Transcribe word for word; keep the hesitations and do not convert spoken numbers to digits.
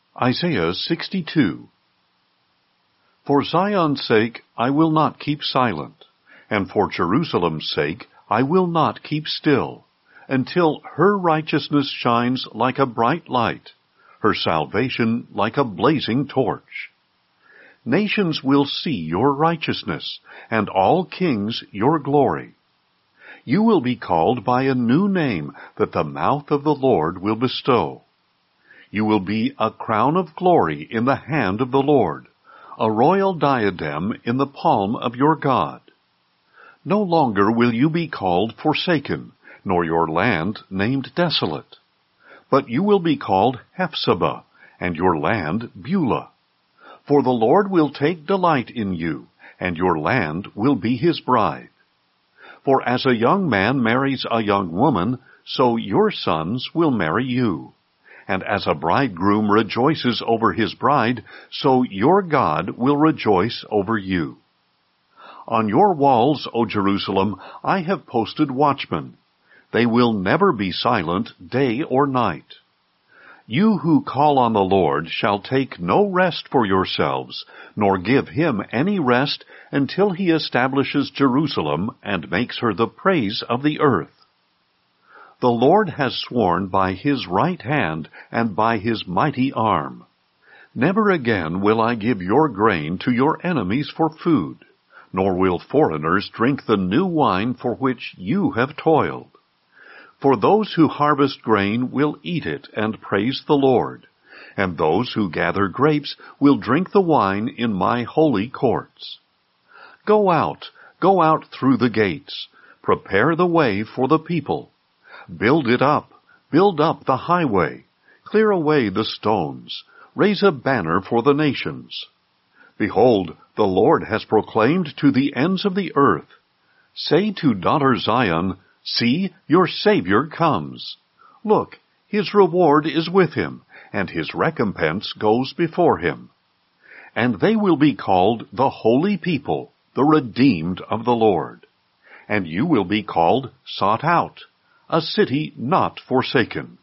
Isaiah sixty-two. For Zion's sake I will not keep silent, and for Jerusalem's sake I will not keep still, until her righteousness shines like a bright light, her salvation like a blazing torch. Nations will see your righteousness, and all kings your glory. You will be called by a new name that the mouth of the Lord will bestow. You will be a crown of glory in the hand of the Lord, a royal diadem in the palm of your God. No longer will you be called forsaken, nor your land named desolate. But you will be called Hephzibah, and your land Beulah. For the Lord will take delight in you, and your land will be his bride. For as a young man marries a young woman, so your sons will marry you. And as a bridegroom rejoices over his bride, so your God will rejoice over you. On your walls, O Jerusalem, I have posted watchmen. They will never be silent day or night. You who call on the Lord shall take no rest for yourselves, nor give him any rest until he establishes Jerusalem and makes her the praise of the earth. The Lord has sworn by his right hand and by his mighty arm. Never again will I give your grain to your enemies for food, nor will foreigners drink the new wine for which you have toiled. For those who harvest grain will eat it and praise the Lord, and those who gather grapes will drink the wine in my holy courts. Go out, go out through the gates, prepare the way for the people. Build it up, build up the highway, clear away the stones, raise a banner for the nations. Behold, the Lord has proclaimed to the ends of the earth, say to daughter Zion, see, your Savior comes. Look, his reward is with him, and his recompense goes before him. And they will be called the holy people, the redeemed of the Lord. And you will be called sought out, a city not forsaken.